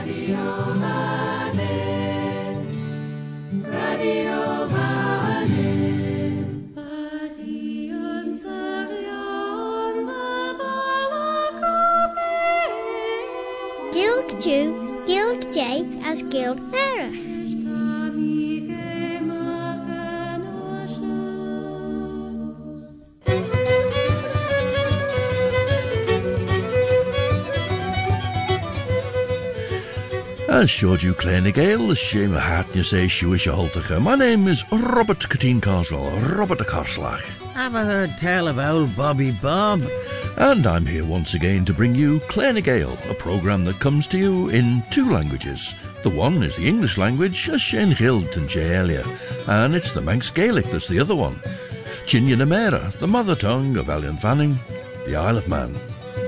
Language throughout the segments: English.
Gilg Jew, Gilg J as Gilg Nerach. As showed you Claine Gale, the shame of heart you say Showish Holtacher. My name is Robert Catine Carswell, Robert the Carslach. Have I heard tell of old Bobby Bob? And I'm here once again to bring you Claine Gale, a programme that comes to you in two languages. The one is the English language, as Shane Hild and Jay Elia, and it's the Manx Gaelic that's the other one. Chinna na Mera, the mother tongue of Elian Fanning, the Isle of Man.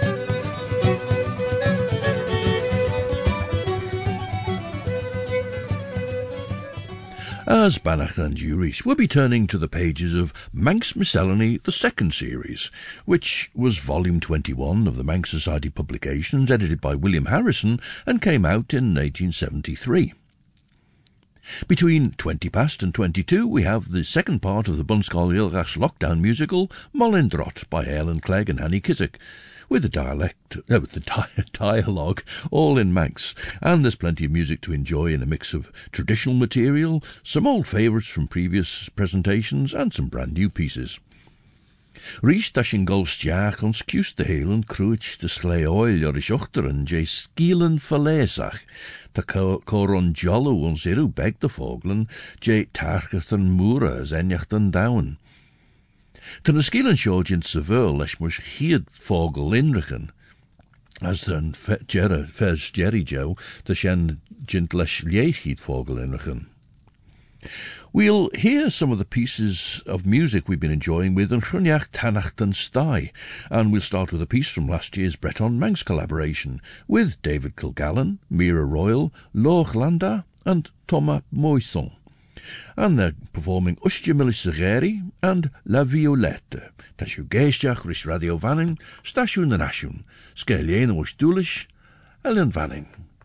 As Banach and Uris, we'll be turning to the pages of Manx Miscellany, the second series, which was volume 21 of the Manx Society publications, edited by William Harrison, and came out in 1873. Between 20 past and 22, we have the second part of the Bunscol Ilgach lockdown musical, Mollindrot, by Helen Clegg and Annie Kissack, with the dialogue all in Manx, and there's plenty of music to enjoy in a mix of traditional material, some old favourites from previous presentations, and some brand new pieces. Rhys da sin golstiach ons cús de hélen cruich de slé oil or is ochteren jay skielen verlesach, da coron jollo ons iru beg de vogelen jay target en moera as enjacht en down. Ten a skielen sjoj in Seville lesh mush hied vogel inrichen, as den fez Jerry Joe, de shen jint lesh liechid vogel inrichen. We'll hear some of the pieces of music we've been enjoying with Lluniach Tanacht and Stai, and we'll start with a piece from last year's Breton Manx collaboration with David Kilgallen, Mira Royal, Loch Landa and Thomas Moisson. And they're performing Ustje Millisegeri and La Violette. Tashu Geestiach Ris Radio Vanning, Stashu na Nashun, Skelien Ostulish, Ellen Vanning.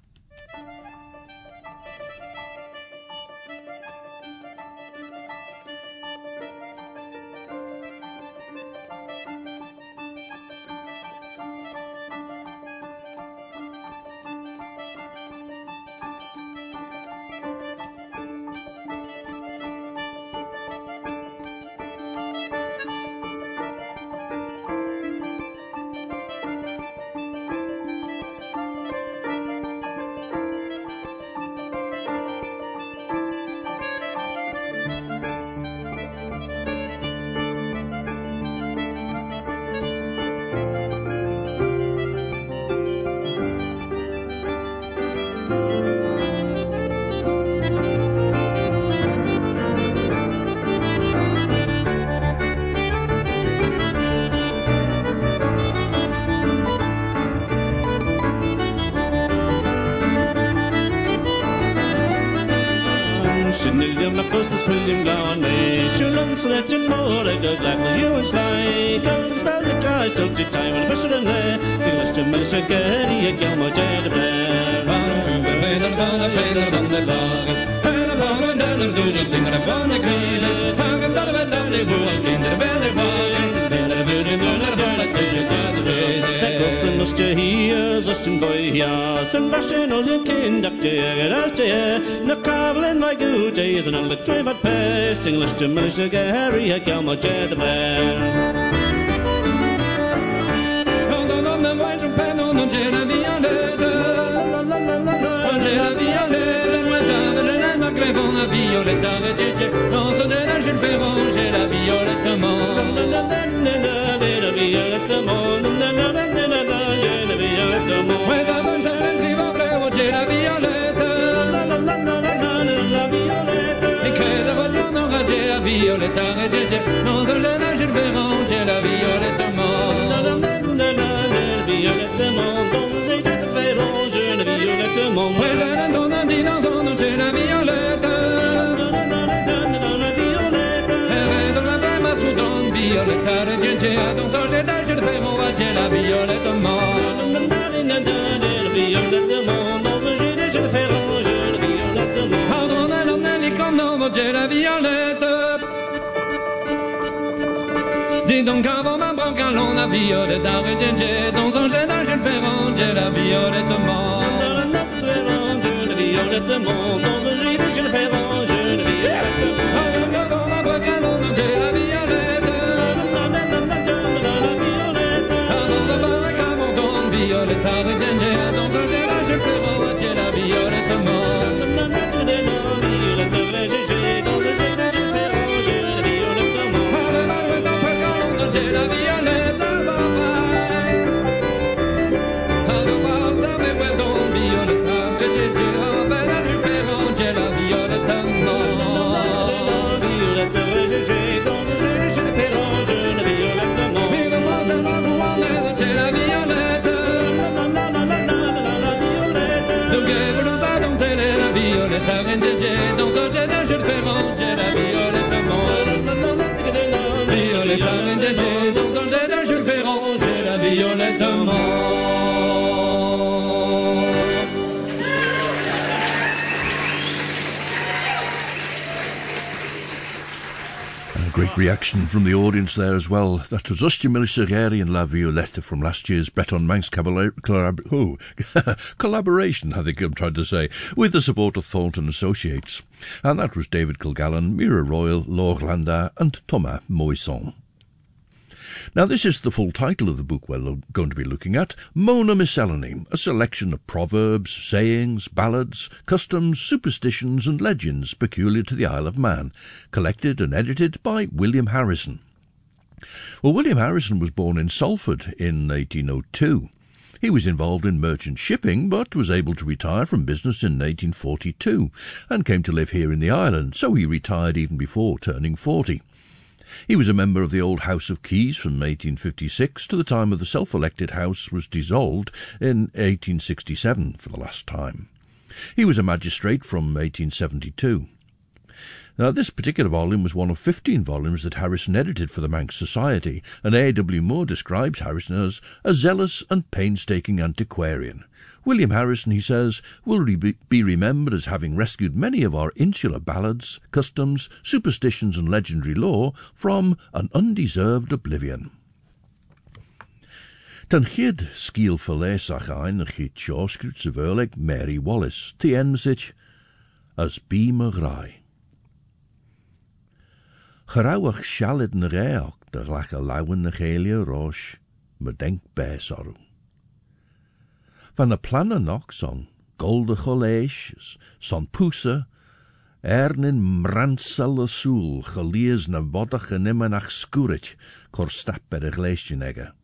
English to Militia Gary, a Galmo Jet Bear. On the white pen on the Jetta Violetta, on Jetta Violetta, went down and I'm a grave on the Violetta, also then I should be on Jetta Violetta Mon, Jetta Violetta Mon, Jetta Violetta Mon, where the Bunch and Cliva, Jetta Violetta, Violetta, non de la je vais ranger la Violetta Mon, Violetta Mon, donc je vais ranger la Violetta Mon, ouais, non, non, dis non, non, j'ai la Violetta, et dans la brema soudan, Violetta, j'ai dans son état, je vais ranger la Violetta Mon, Violetta Mon, donc j'ai Dis donc avant ma broque à l'on a violé d'arrêter dans son jet d'un jeu ferrant, j'ai la violette mort. Dans la nappe de ferrant, je la violette mort. Dans son jet d'un jeu ferrant, je la violette mort. Avant ma broque à l'on a j'ai la violette. Avant de barraque à mon don, violette arrêtée dans son jet d'un jeu ferrant, j'ai la violette mort. Great reaction from the audience there as well. That was Ustya Millisageri and La Violetta from last year's Breton Manx collaboration, I think I'm trying to say, with the support of Thornton Associates. And that was David Kilgallen, Mira Royal, Laure Landa and Thomas Moisson. Now, this is the full title of the book we're going to be looking at, Mona Miscellany, a selection of proverbs, sayings, ballads, customs, superstitions and legends peculiar to the Isle of Man, collected and edited by William Harrison. Well, William Harrison was born in Salford in 1802. He was involved in merchant shipping, but was able to retire from business in 1842, and came to live here in the island, so he retired even before turning 40. He was a member of the old House of Keys from 1856 to the time of the self-elected House was dissolved in 1867 for the last time. He was a magistrate from 1872. Now, this particular volume was one of 15 volumes that Harrison edited for the Manx Society, and A.W. Moore describes Harrison as a zealous and painstaking antiquarian. William Harrison, he says, will be remembered as having rescued many of our insular ballads, customs, superstitions and legendary lore from an undeserved oblivion. Tan chiad sciel verleesach ein a chiad siosgrit sa verleg Mary Wallace, ti enmsich as bí me rai. Gerouwig shalid na reach de glach a lauwen na gelia rosh, me denk besorrow. Van de plannen nog zo'n golde college, zo'n poese, in mransel soel, gelees na voddag en nimmer nach skurit, kor stap bij de gleesje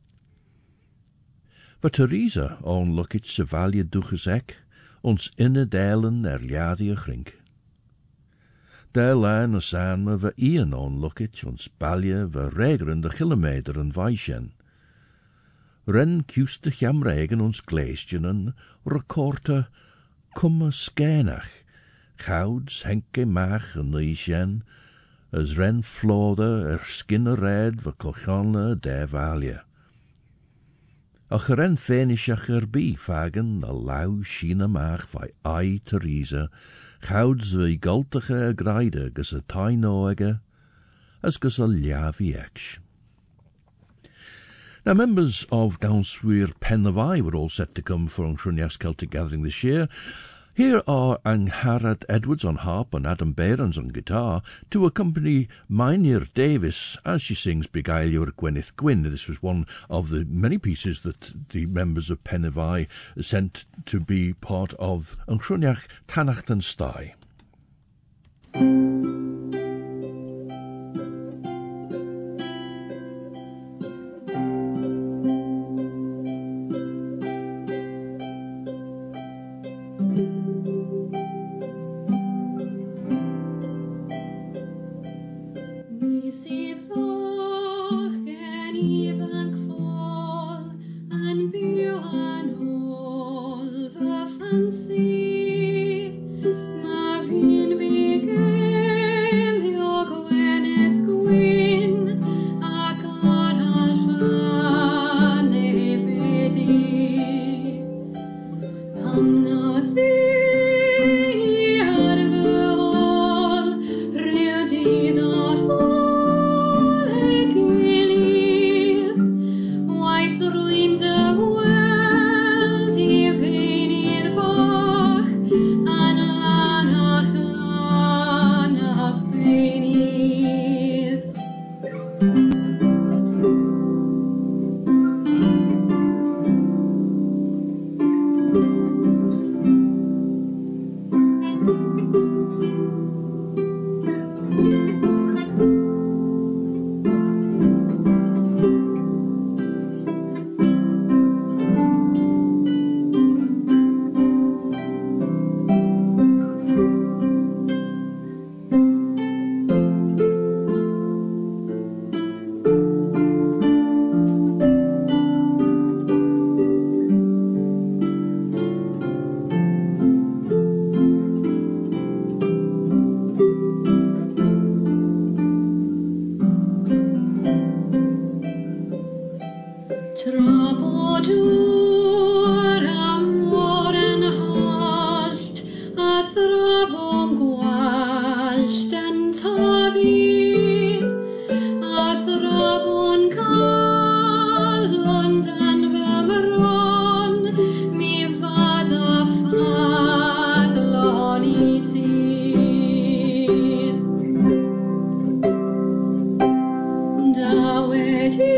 Wat Theresa onlookit se valje duchezek, ons inne delen liadia grink. Daar lijn a saan me we ien onlookit, ons balje we regeren de kilometer en weisjen. Ren kiuste jamregen ons gleesjenen, rekorte, komme skenach, gouds henke maag en neisjen, as ren flode skinne red we kochane de valje. Ach ren fenishach bi fagen a lau schiene maag vai ai Theresa, gouds we galtige greide gus a tainoege, as gus a liavi eksh. Now, members of Downsweir Penavai were all set to come for Anchruneach's Celtic Gathering this year. Here are Angharad Edwards on harp and Adam Behrens on guitar to accompany Mynir Davis as she sings Begailiwr Gwyneth Gwyn. This was one of the many pieces that the members of Penavai sent to be part of Anchruneach Tanacht and Stai. Again. Trabodur am oren hallt, a thrabon gwallt en tafi, a thrabon calond en vemron, mi fada fadlon I ti. Dawedi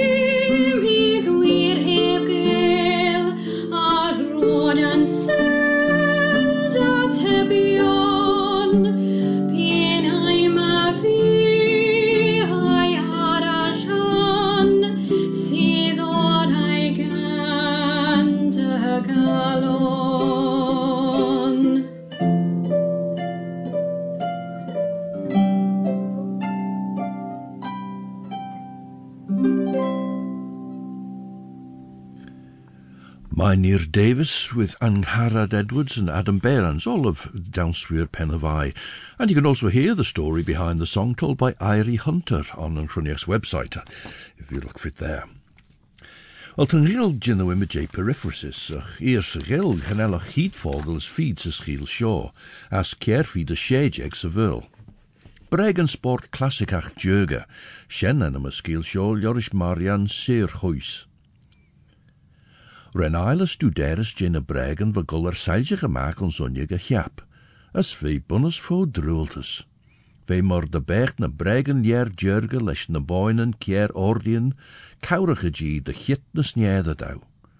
Mynheer Davis with Angharad Edwards and Adam Behrens, all of Downsweir Pen of Eye. And you can also hear the story behind the song told by Irie Hunter on Ankroniach's website, if you look for it there. Wel, ten gil gynno image periphrasis, eers gil ganelach heatvogels feed sa schiel shaw, as keer feed a shejeg sa vul. Bregen sport classicach jurga, shen en am a schiel shaw, Jorish Marian seer huis. Ren aile studeres gin a bregen va guller seilje gemaak on zonje gehiap, as vee bunnes fo drultes. Vee mor de becht na bregen jer jurge lesh na boinen kier ordien, kaurige gi de git na snjede dau.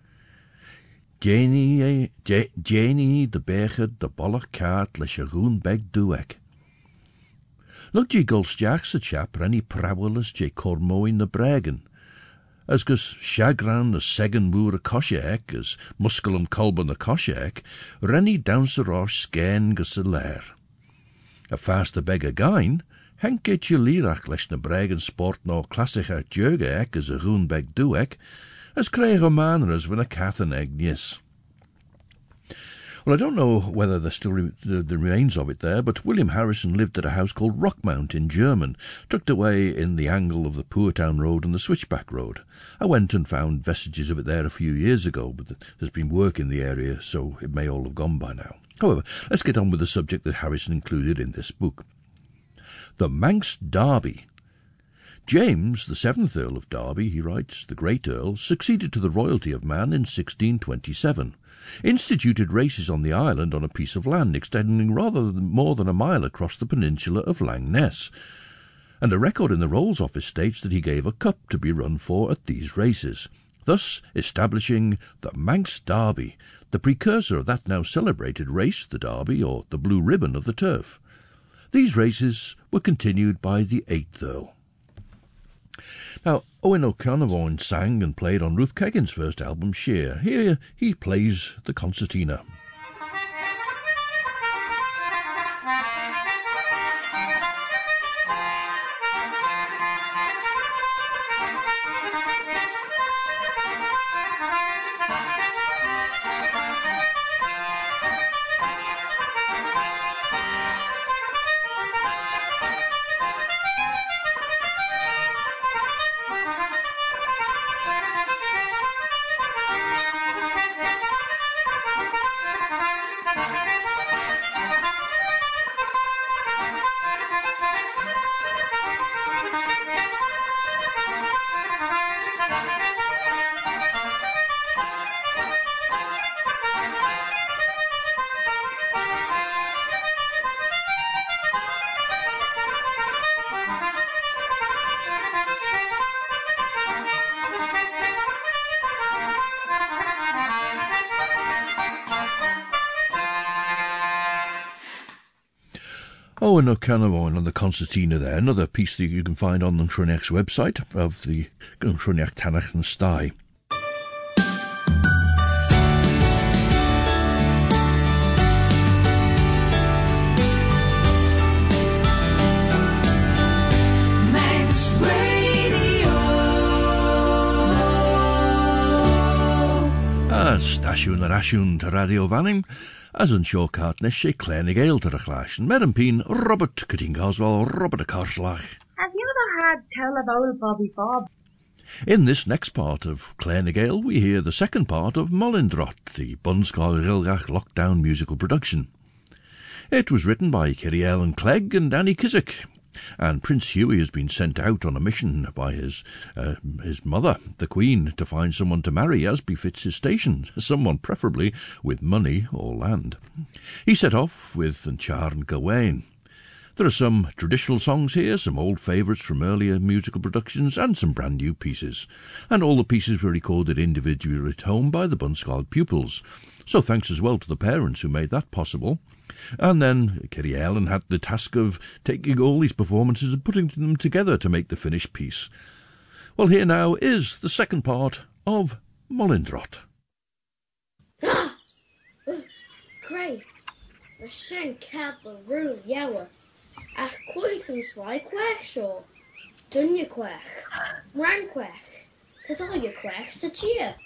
Janie de beget de bollach kaart lesh a goon beg duek. Look je gulstjach sa chap renny prawelus je cormo in na bregen, as gus shagran a segan moor a koshaek, as muskel and colban a koshaek, renny downs a rosh sken gus a lair. A fast a beg a gain, henk et je lirach lesh na bregen sport no classica jurgaek as a goon beg duek, as kreeg a maners van a cat and egg nis. Well, I don't know whether there's still the remains of it there, but William Harrison lived at a house called Rockmount in German, tucked away in the angle of the Poortown Road and the Switchback Road. I went and found vestiges of it there a few years ago, but there's been work in the area, so it may all have gone by now. However, let's get on with the subject that Harrison included in this book. The Manx Derby. James, the 7th Earl of Derby, he writes, the great Earl, succeeded to the royalty of Man in 1627. Instituted races on the island on a piece of land extending rather more than a mile across the peninsula of Lang Ness, and a record in the Rolls Office states that he gave a cup to be run for at these races, thus establishing the Manx Derby, the precursor of that now celebrated race, the Derby, or the Blue Ribbon of the Turf. These races were continued by the 8th Earl. Now, Owen O'Connor sang and played on Ruth Kegan's first album, Sheer. Here he plays the concertina. Oh, and O'Connor on the concertina there, another piece that you can find on the Troniach's website of the Troniach Tanach and Stai. Stasiwn yr asiwn to radio fanning, as yn sio cart nes sé Clenig Ale to the clash, and Medan Peen, Robert Cutting Oswald, Robert a Corslach. Have you ever had tell of old Bobby Bob? In this next part of Clenig Ale, we hear the second part of Molindrot, the Bunscoil Rilgach lockdown musical production. It was written by Kiriel and Clegg and Danny Kissack, and Prince Huey has been sent out on a mission by his mother, the Queen, to find someone to marry as befits his station, someone preferably with money or land. He set off with Anchar and Gawain. There are some traditional songs here, some old favourites from earlier musical productions, and some brand new pieces. And all the pieces were recorded individually at home by the Bunscoil pupils. So thanks as well to the parents who made that possible. And then Kerry Ellen had the task of taking all these performances and putting them together to make the finished piece. Well, here now is the second part of Molindrot. Craig, we shan't cat the rule yawa. Ach quite and sly quack shaw. Dunya quack, ran quack, Tatoya quack, Sachia.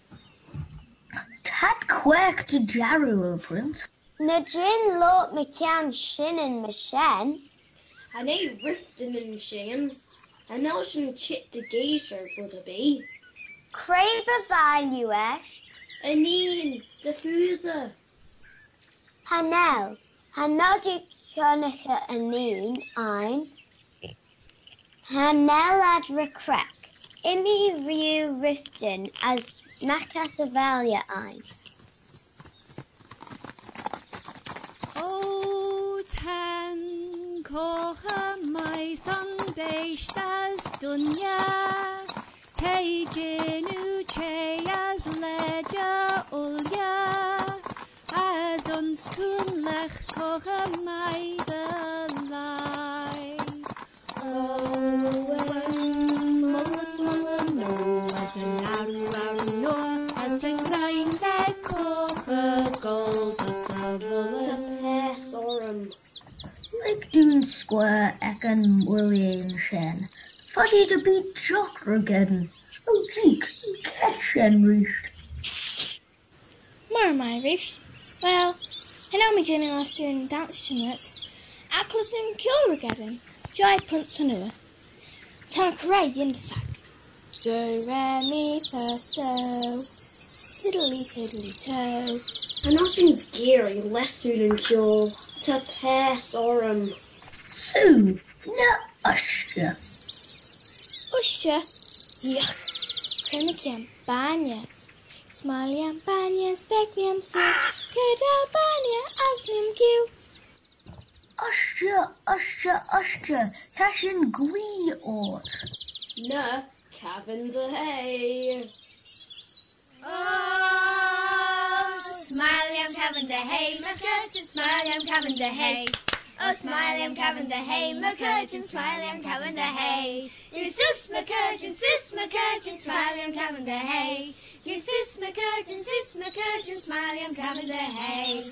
Tad quack to Jaru, Prince. Na gin lot McCann Shin and Mashen. And a riftin and shin, and ocean chit the geyser would it be. Crave a value esh. Aneen, diffuser. Hanel. Hanodi Kyonica Aneen ein. Hanel ad recrack. Imi Ryu Riftin as Macasavalia ein. O ten kocha my son based as dunya Tejinu che as leja ulya as unskun lech kocha my the lie as an aru no as ten grind that kocha gold Ligdon Square Egan William Shen. Fuddy to beat Jock again. Oh, gee, catch and reached. More am I reached? Well, I know me joining last year in dance tonight. Atlas and Kilregaddon, Jai Punts and Ua. Tam Karay in the sack. Do, re, mi, fa, so. Tiddly, tiddly, toe. And ocean geary less soon and cure to pass orum. Sue, na Usher. Usher? Yuck. Kremikiam, banya. Smaliam, banya, spekmiam, si. Kuda, banya, asmiam, q. Usher, Tashin Gwee Ort. Na, cabins a hay. Oh, smiley, I'm coming to hay, my curtain, smiley, I'm coming to hay. Oh, smiley, I'm coming to hay, my curtain, smiley, I'm coming to hay. You sus, my curtain, smiley, I'm coming to hay. You sus, my curtain, smiley, I'm coming to hay.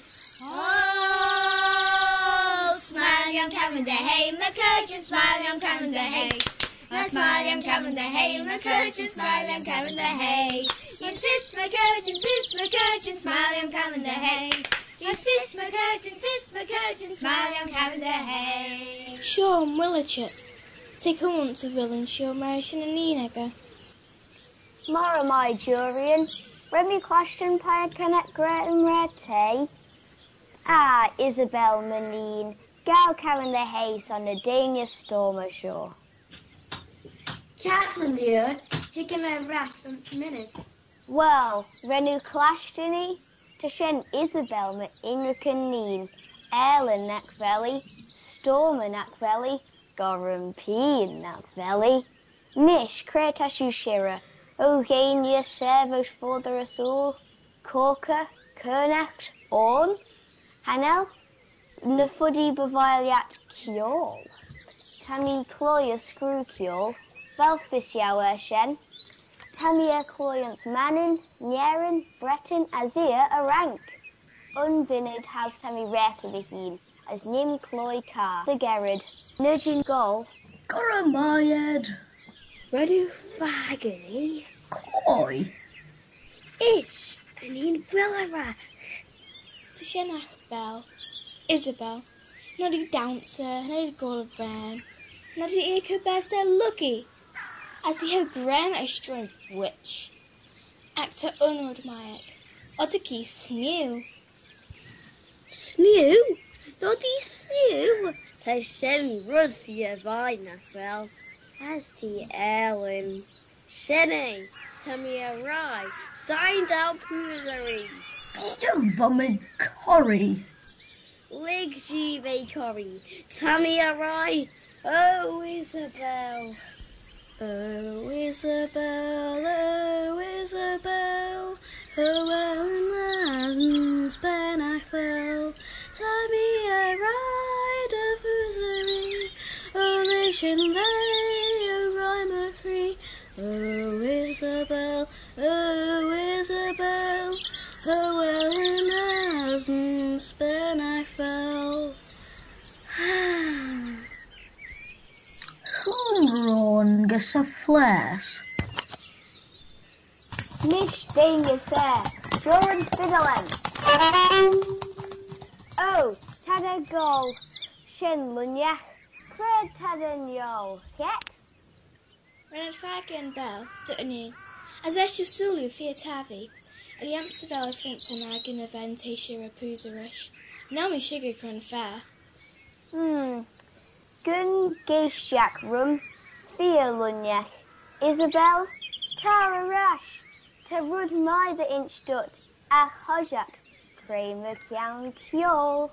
Oh, smiley, I'm coming to hay, my curtain, smiley, I'm coming to hay. Oh, smiley, I'm coming to hay, my curtain, smiley, I'm coming to hay. You sis, my curtain, smiley, I'm coming to hay. You sis, my curtain, smiley, I'm coming to hay. Sure, Willichet. Take a want to villain, sure, Marishan and Neenegger. Mara my Jurian. Remy question pie connect great and red tea. Ah, Isabel Manine. Gal carrying the haze on the Danish storm ashore. Catherine dear, he came out rat from minute. Well, Renu Clashtini, Tashen Isabel ma Inrican Neen, Ellen Nakveli, Storma Nakveli, Gorum Peen Nakveli, Nish Kretashu Shira, Ogania Servos for the Rasul, Corker, Kernacht, Orn, Hanel, na fuddy bafeiliat ciol. Tammy cloi a screw ciol, fel fisiawer shen. Tammy a cloiant manin, nierin, breton, azir a rank. Unvinid has Tammy rek of a heen, as nim cloi car, the gerrid. Nudging goal. Goramayed. Ready faggy. Oi. Ish, and in Villara. To Shenach Bell, Isabel, Noddy Dancer, Noddy Golden, Noddy Eco Best Lucky, as he had gran a strength witch. Actor Unrod Mayak, Otaki Snew. Snew? Noddy Snew? They shen rud for your vine, well. As the Ellen. Shenny, Tammy a rye, signed out Poosery. Peter Vomit Curry. Lig G.V. Curry, Tammy a rye. Oh, Isabel. Oh, Isabel, oh, Isabel. Oh, Ellen Ben I fell. Tammy a ride of Poosery. Oh, mission lay a rhymer free. Oh, Isabel, oh, Isabel. Oh, Ellen as Ben I fell. Humron gus a flash. Nish danger sir, Joran Fiddlem. Oh, tada goal, shen lunyach, cred tada yo, yet? Renard Fagan Bell, Dutton, as Esha Sulu Fiatavi, the Amsterdam Fence and Agin of Antasia Puserish. Now me sugar crun fair. Gun geishak rum, Thea lunyach, Isabel, Tara rash, ta rud my the inch dut, ach hojak, Kramer kian kiol.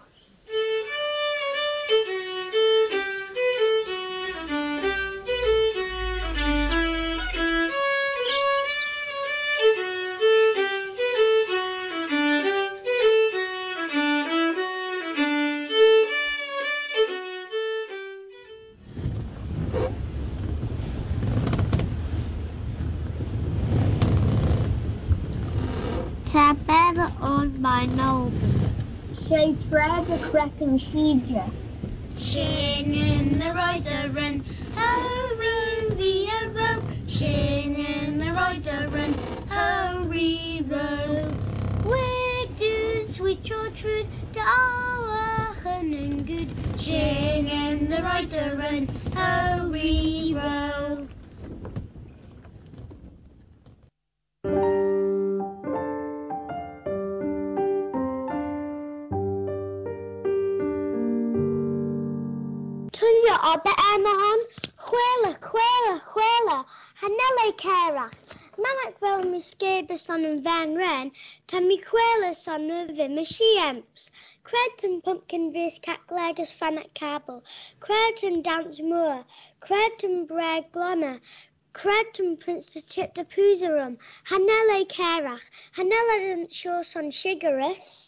Ta better on my noble. She tread a crekin sheedja. Shin in the rider run, ho the row. Shin in the rider run, ho row. Where do sweet your truth to our and good. Shin in the rider run, ho row. Oba Emahon, Chwela, Hanele Kerach, Manak vel misgebe son and Van Ren, Tammy Chwela son of Vimishiemps, Credton Pumpkin Vis Caclegus Fanak Cabel, Credton Dance Moor, Credton Breg Glonna, Credton Prince the Tip de Pooserum, Hanele Kerach, Hanele didn't show son Shigaris.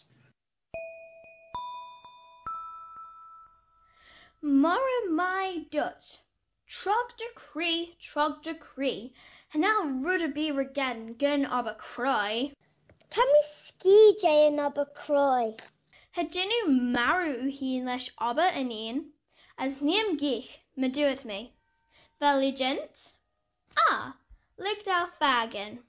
Mara my dut, trog decree, and now rudder be regan gun ob a cry. Tammy ski jay and ob a cry. Hadinu maru he lesh obba aneen, as neam geich me doeth me. Veligent? Looked out faggin.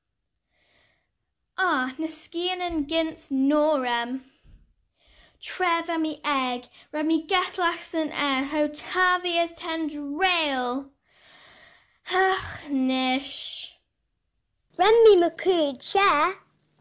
Na skian and gins norem. Trev a me egg, red me gatlachs an air, ho tavias tendrail. Ach, nish. Ren me macood share.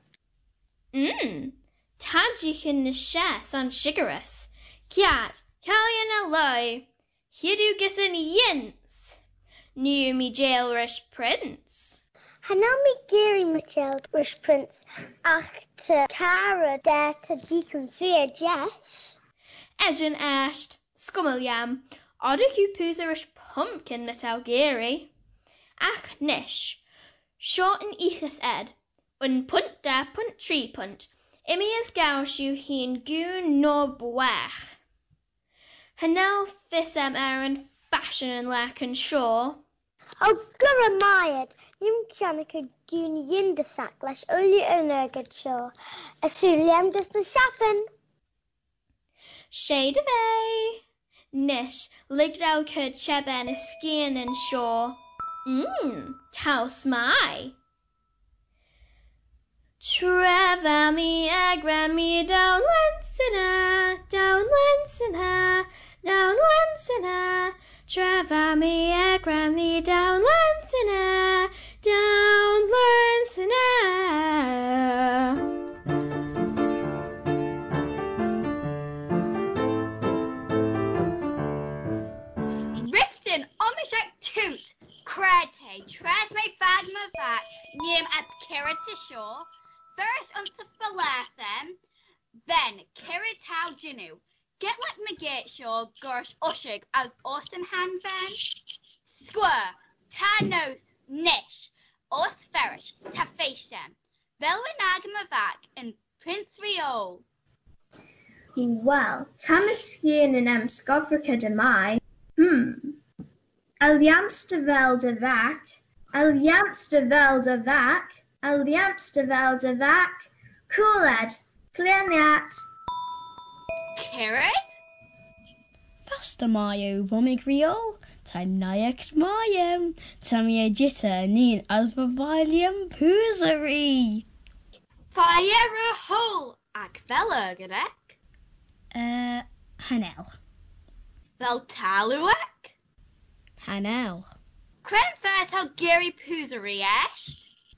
Tadjichin nisha son shigaris. Kiat, Callian alloy. Hidu gissen yints. New me jailrish prince. Hanami Geary Michelle Wish Prince Actor Cara Dare to Deacon Fear Jesh. Ejan ashed, Scummelyam, Odaku Pooserish Pumpkin Metal Geary. Ach nish, short and echus ed, un punt da punt tree punt, imi is gaushu hi'n gwn nor bwech. Hanel fissem yn fashion yn lec yn sio. O gyda maed, ni'n cynnig y gwn yindasac leis uli yn ygyd sio. Yswliam dys na siapen. Shade of A. Nish, ligdaw cyd cheben y sgyn yn sio. Taws mai. Treva mi agra mi down Lensina, down Lensina, down Lensina. Treva mi agra mi down Lensina, down Lensina. Riften omishak toot, crete, tres me fagma vac, name as carrot to shore. First unto Falasem, then Kiritau Jinu. Get let me get sure Gersh Ushig as Austin Han Ben. Square, Tanos, Nish, Os Ferish, Tafashem, Velwinagamavat, and Prince Riol. Well, Tamaskian and Scofrica de Mai. El Jamstervel de Vac, El Jamstervel de Vac, El Jamstervel de Vac, Cooled, Cleaniat. Carrot? Faster Mayo, Vomigriol, Tanayak Mayem, Tamia Jitta, Neen Asbavilium Poozary. Fire hole, Akvella Gadek. Hanel. Veltaluak? Hanel. Cren first how Gary Poozary esht.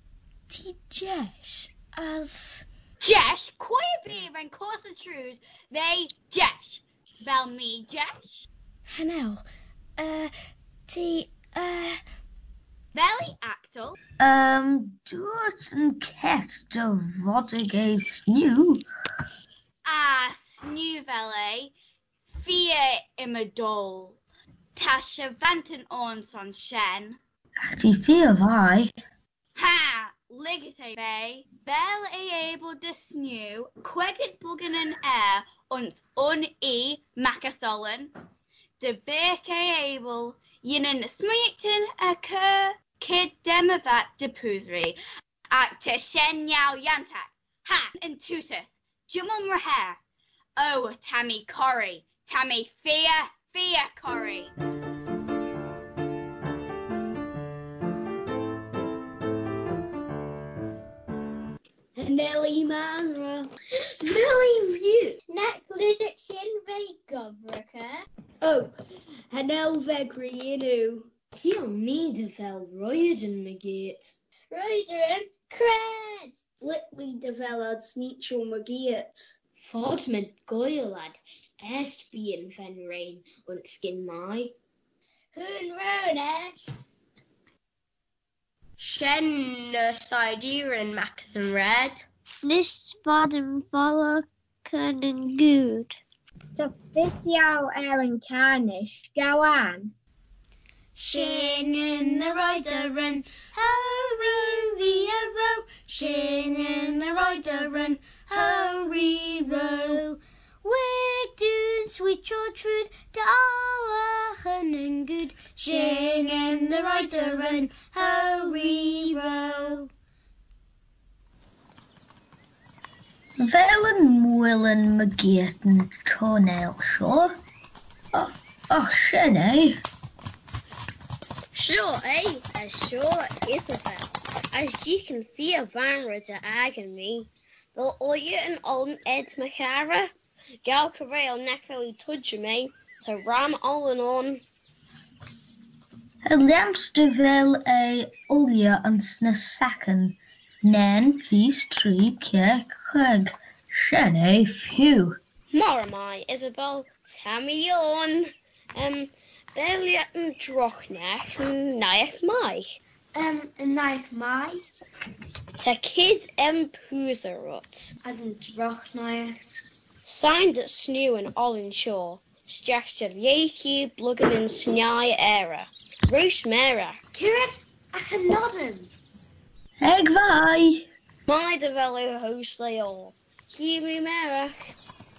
Jesh as Jesh, Quaby and Corsa Trude, they Jesh. Vel me Jesh. Hanel. Belly Axel. Doet een ket de Vodegate Snew. Snew Vele. Fia Imadol. Tasha Vanton Ornson Shen. Actie Fia Vi. Ha! Ligate Bay. Bell able to snew. Quegget Buggen and Air. Uns un Macasollen. De Beck able. Yinen Smyton occur. Kid Demavat de Poozary. Acta Shen Yao Yantak. Ha! And Tutus. Jumum Raher. Oh, Tammy Corrie. Tammy Fia Corrie. Nelly Manra. Very view. Necklace Shin Very Govrika. Oh, Hanel Vegrinu. He'll need to fell Royden Magate. Royden Cred. Sliply developed Sneechel Magate. Fordman Goylad. Estfian Fenrain und Skin Mai. Hoon Ronesh. Shen Sideran Macas Red. This Vaden Follow Kernan Good. So this Yao Aaron Carnish, Gowan. Shin in the rider run, hurry row. Shin in the rider run, hurry row. We're doing sweet or truth, Dawahan and good. Shin in the rider run, hurry row. Velen Willen Magate and Cornell Shaw. Oh, Shenny. Sure, sure, Isabel. As you can see, a vanra to agony. The oil and old Ed Macara. Gal Carrail neckily touch me to ram all and on. Lamstervel a Ulia and Snasaken. Nen, Feast, Tree, Kirk, Craig. Shenny, Phew. Moramai, Isabel, Tammy on. Belia and Drochneck, Naeth Mai. Naeth Mai. To kids Poozerut. And Drochneck. Signed at Snew and Olin Shaw. Stjachted Yaki, Bluggen and Sny Era. Roos Mera. Kirit, Akhenodden. Egg Vi. My develop host they all. Círi merach.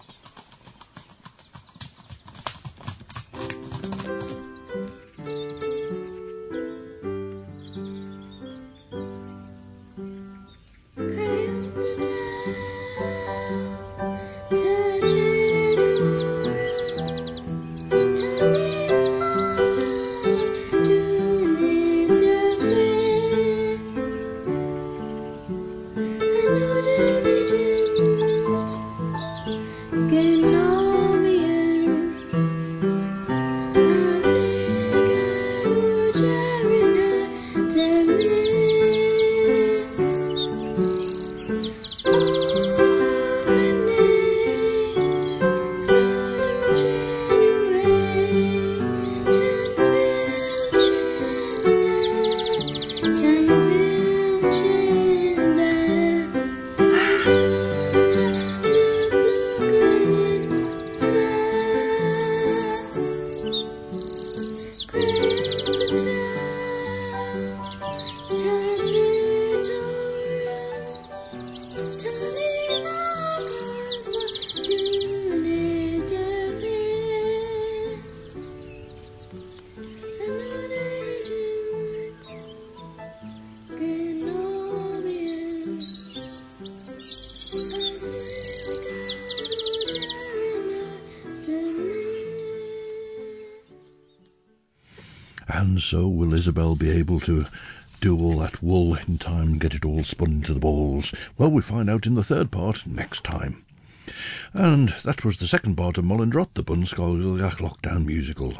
And so will Isabel be able to do all that wool in time and get it all spun into the balls? Well, we find out in the third part next time. And that was the second part of Mollendrot, the Bunscoilgach Lockdown musical.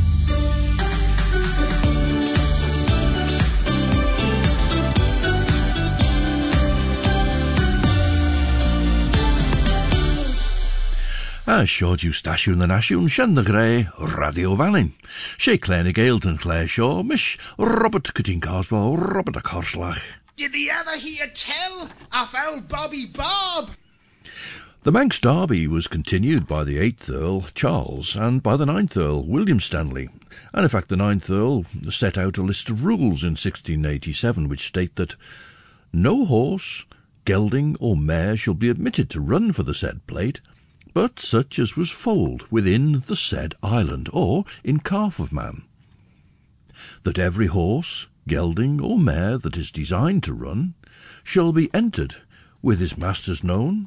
A siordiw stasiwn yn asiwn, Sian na Gray, Radio Fannin. She Claire Gaelton, Claire Shaw, Mish Robert Cutting Carswell, Robert a Corslach. Did the ever hear tell of old Bobby Bob? The Manx Derby was continued by the 8th Earl, Charles, and by the 9th Earl, William Stanley. And in fact, the 9th Earl set out a list of rules in 1687 which state that no horse, gelding or mare shall be admitted to run for the said plate, but such as was foaled within the said island, or in calf of man. That every horse, gelding, or mare that is designed to run shall be entered with his master's name,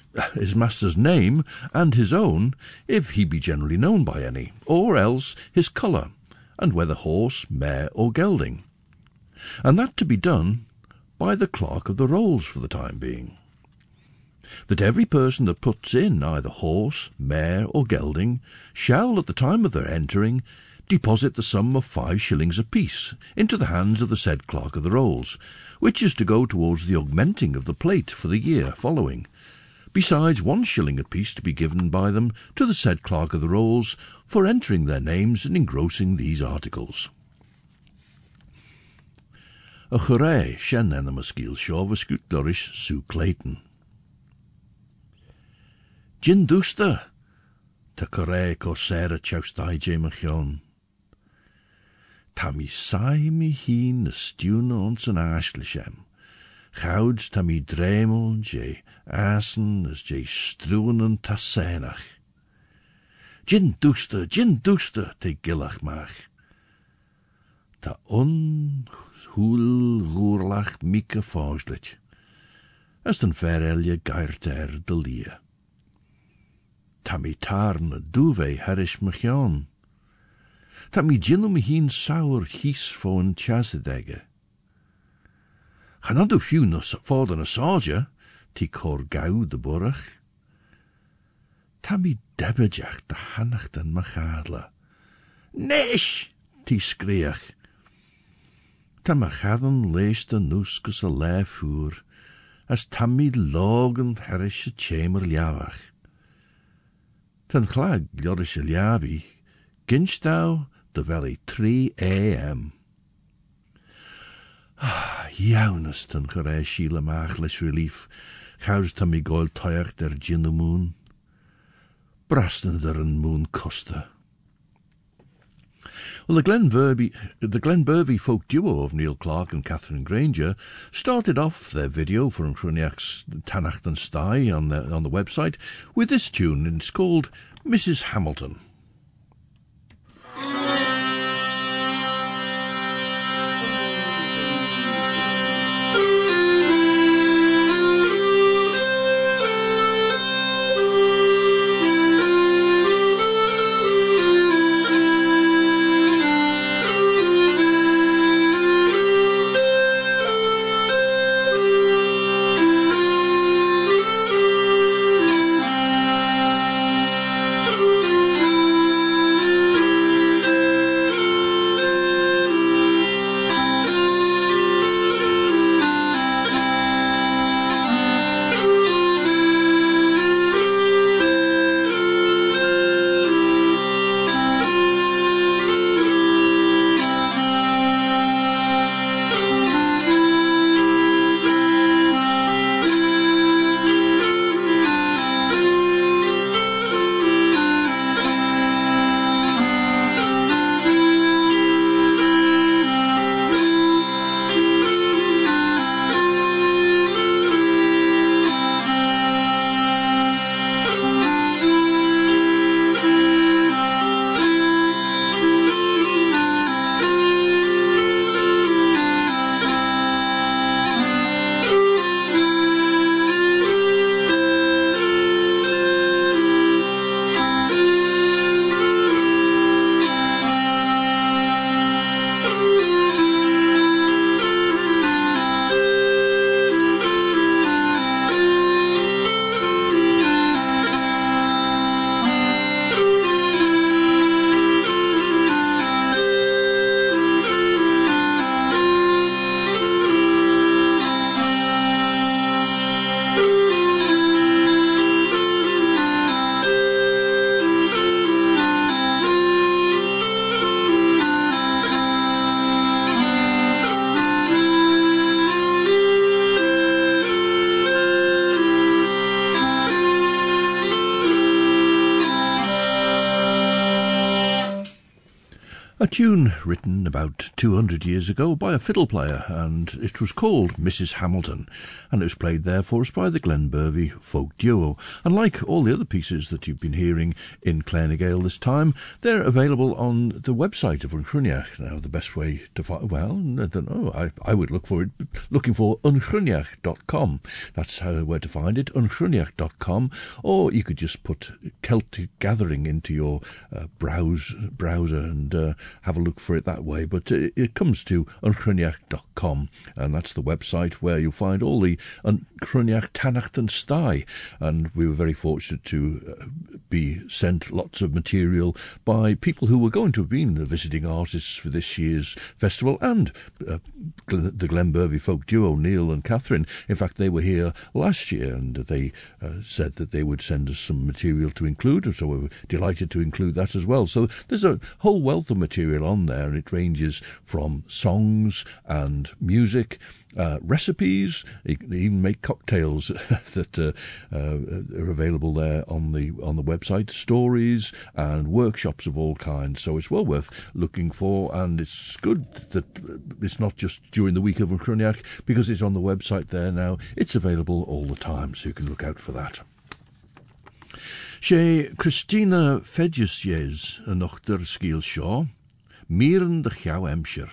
and his own, if he be generally known by any, or else his colour, and whether horse, mare, or gelding, and that to be done by the clerk of the rolls for the time being. That every person that puts in either horse, mare, or gelding shall, at the time of their entering, deposit the sum of 5 shillings apiece into the hands of the said clerk of the rolls, which is to go towards the augmenting of the plate for the year following, besides 1 shilling apiece to be given by them to the said clerk of the rolls for entering their names and engrossing these articles. A chwarae, Sian en y Musgil Shaw, fysgwt glorish Sue Clayton. Jin dwsta, ta chwarae corsair a chawstai je machion. Ta mi sai mi hin y stiwna ons yn aslishem. Chawds ta mi dremel je asen as je strwn yn tasenach. Jin dwsta, te gillach mach. Ta hŵl rwrlach mica fawslich, as den ferelje gairter de lia. Ta mi tarn a duve herish machion. Ta mi ginnu mi hin saur his fo yn chasedege. Chanadu few no fod yn a soja, ti cor gaw de borach. Ta mi debejach da hanach den machadla. Nesh, ti skriach. Ta machadan leest de nuskus a leifur, as ta mi logan herish a chamer liavach. Tan chlag glorish a liabi, ginstau de veli 3 a.m. Jaunus tan chare sheila machlis relief, chaus ta mi goil toyach der gin moon. Brasten der een moon costa. Well, the Glenbervie folk duo of Neil Clark and Catherine Granger started off their video for Chroniac's Tanacht and Stai on the website with this tune, and it's called Mrs. Hamilton. A tune written about 200 years ago by a fiddle player, and it was called Mrs. Hamilton, and it was played there for us by the Glenbervie folk duo. And like all the other pieces that you've been hearing in Clernigale this time, they're available on the website of Unchroniach. Now, the best way to find, well, I don't know, I would looking for unchroniach.com. That's where to find it, unchroniach.com, or you could just put Celtic Gathering into your browser and have a look for it that way. But it comes to unchroniach.com, and that's the website where you'll find all the Unchroniach Tanacht and Stai. And we were very fortunate to be sent lots of material by people who were going to have been the visiting artists for this year's festival, and the Glenbervie folk duo, Neil and Catherine. In fact, they were here last year, and they said that they would send us some material to include, so we were delighted to include that as well. So there's a whole wealth of material on there, and it ranges from songs and music, recipes. You can even make cocktails that are available there on the website, stories and workshops of all kinds. So it's well worth looking for, and it's good that it's not just during the week of Unchroniach, because it's on the website there now. It's available all the time, so you can look out for that. She Christina Fedjesjes, een ochter Skiel Shaw, Mieren de Gauw Hampshire.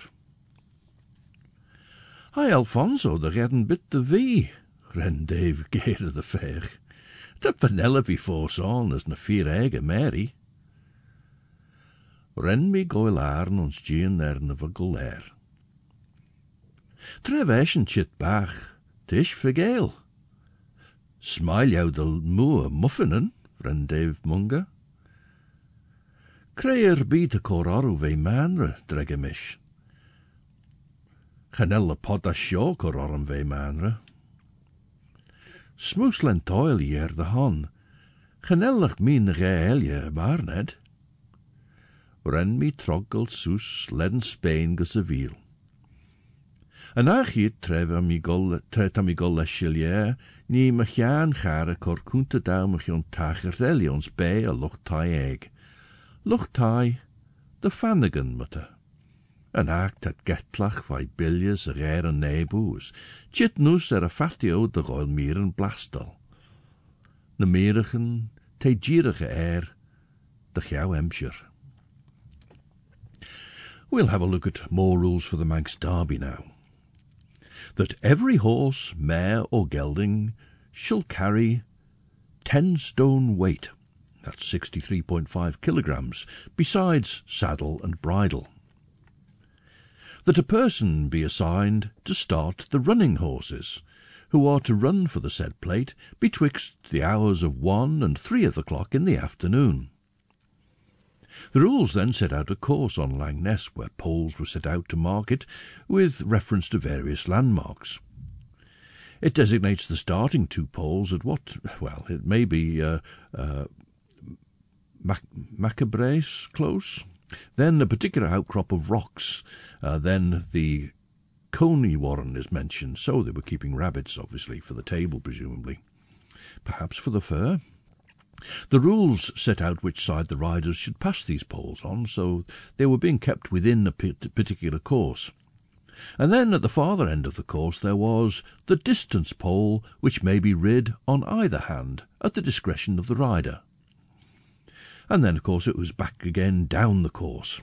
Hi Alfonso, de redden bit de wie, ren Dave Gere de Ver. De Penelope voorzaan is na 4 eigen Mary. Ren mi goilaren ons gien na vogelair. Treveschen chit bach, tisch vergeel. Smile jou de moe muffinen, ren Dave Munga. Creer biete coraru ve manre, dregemish. Chanella pod a sio corarum ve manre. Smooslen toil hier de hon. Chanellach min geelje barned. Ren mi troggle soes ledden Spain gus a wiel. En achiet tret a mi gol leschelier, ni mechaan gare cor kunte daumach on tacher ons bij a loch tai egg. Loch tai, the Flanagan mutter. An act at getlach vai billies yr yn nebws, chitnus a fatio de roil mieren blastal. Na merichen, te gierige de jou Hampshire. We'll have a look at more rules for the Manx Derby now. That every horse, mare or gelding shall carry 10 stone weight, that's 63.5 kilograms, besides saddle and bridle. That a person be assigned to start the running horses, who are to run for the said plate betwixt the hours of 1 and 3 o'clock in the afternoon. The rules then set out a course on Langness, where poles were set out to mark it, with reference to various landmarks. It designates the starting 2 poles at what, well, it may be Macabrace Close, then a particular outcrop of rocks, then the Coney Warren is mentioned, so they were keeping rabbits, obviously, for the table, presumably. Perhaps for the fur? The rules set out which side the riders should pass these poles on, so they were being kept within a particular course. And then at the farther end of the course there was the distance pole, which may be rid on either hand, at the discretion of the rider. And then, of course, it was back again down the course.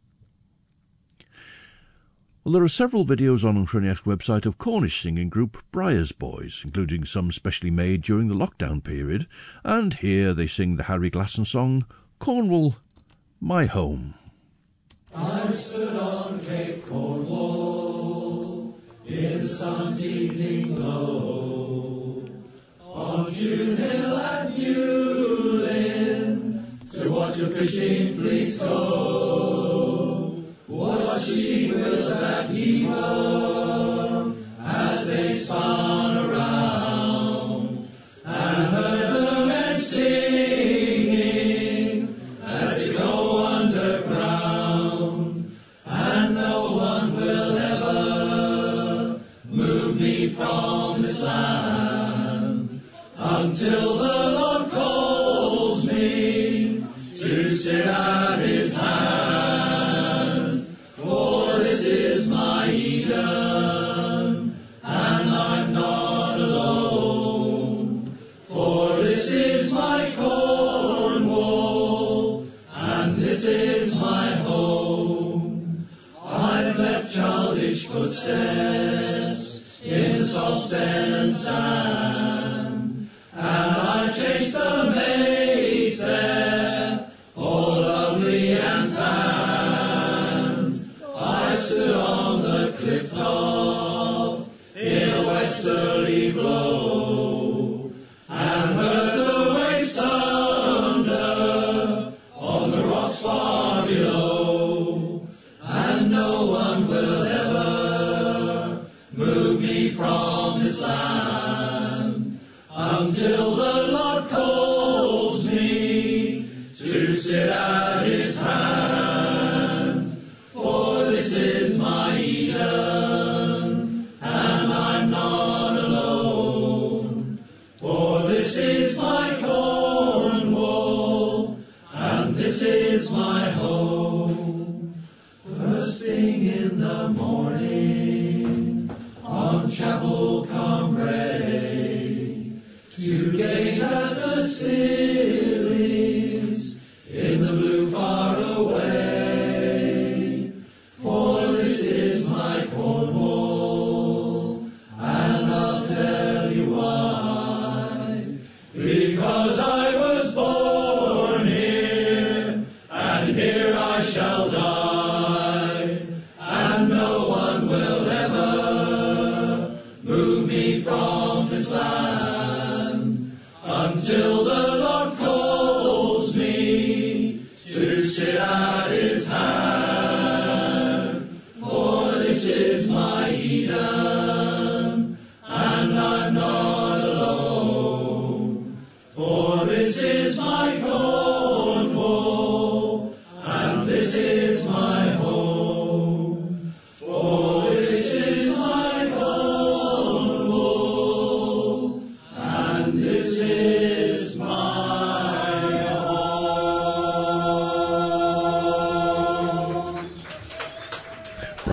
Well, there are several videos on Unshroniack's website of Cornish singing group Briar's Boys, including some specially made during the lockdown period, and here they sing the Harry Glasson song, Cornwall, My Home. I stood on Cape Cornwall in the sun's evening glow, on June Hill at Newlyn, to watch the fishing fleets go, watch the sheep wheels at Hever as they spun around, and heard the men singing as they go underground, and no one will ever move me from this land until the Lord calls me to sit at his hand.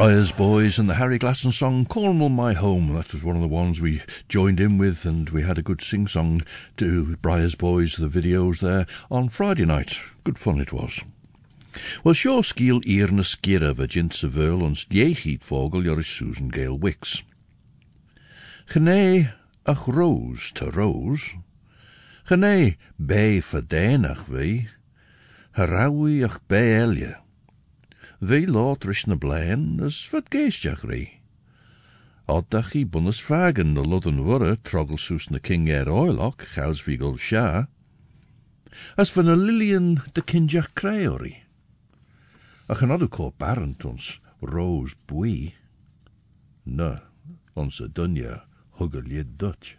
Briars Boys and the Harry Glasson song Cornwall My Home. That was one of the ones we joined in with, and we had a good sing-song to Briars Boys, the videos there, on Friday night. Good fun it was. Wel, sure sgiel i'r na sgira fy jint sy fyl ons diechyd fogel io'r Susan Gale Wicks. Chynne ach rose to rose. Chynne be faden ach fi. Harawi ach be elia. Ve lot rish na blaen, as fyd geisdiach ri. Oddach I bunnes fagen na ludden wurre, trogel soos na king oilok, chaus vigol sha. As van na lillian de kinjach creori. Ach an odde ko barent ons rose bui. Na, ons a dunja hugger lid Dutch.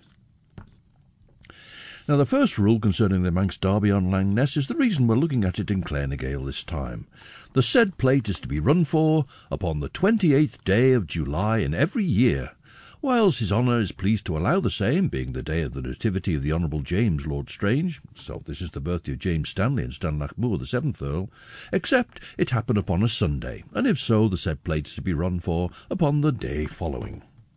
Now, the first rule concerning the Manx Derby on Lang Ness is the reason we're looking at it in Clarenagale this time. The said plate is to be run for upon the 28th day of July in every year, whiles His Honour is pleased to allow the same, being the day of the nativity of the Honourable James Lord Strange, so this is the birthday of James Stanley and Stanlach Moore, the 7th Earl, except it happen upon a Sunday, and if so, the said plate is to be run for upon the day following.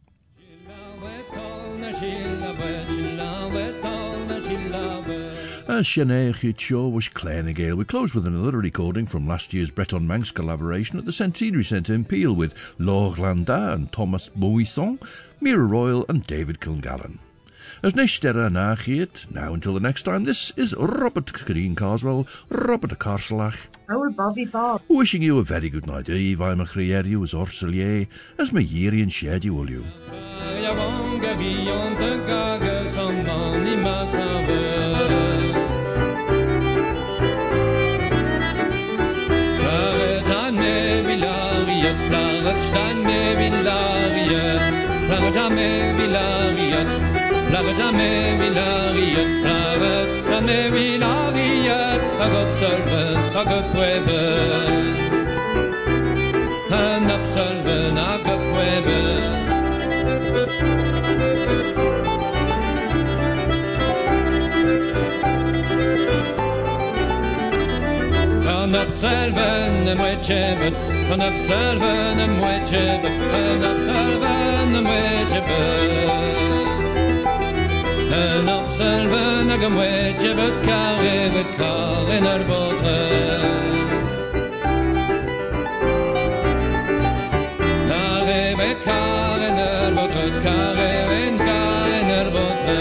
As Sinead Shaw was Clarenagale, we close with another recording from last year's Breton Manx collaboration at the Centenary Centre in Peel with Laure Landa and Thomas Moisson, Mira Royal and David Kilgallen. As Nishtera Nachiet, now until the next time, this is Robert Green Carswell, Robert Carslach. Oh, Bobby Bob. Wishing you a very good night. Eve, I'm a Crieriu as Orselier, as my Yeri and Shedi will you. Selven en mwetjebet, van op selven en mwetjebet, en op selven en mwetjebet. En op selven en mwetjebet, karevet karen er botre. Karevet karen er botre, karevet karen er botre.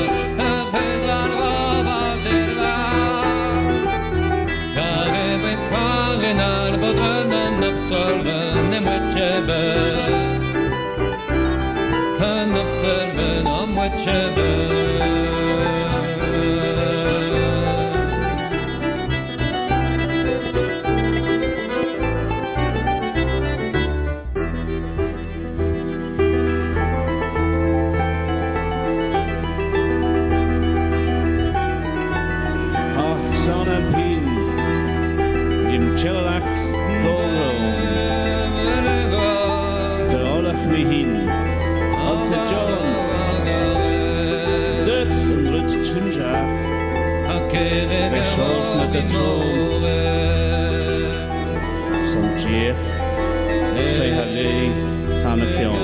De troon som Jeff, Llei Tanna Cion.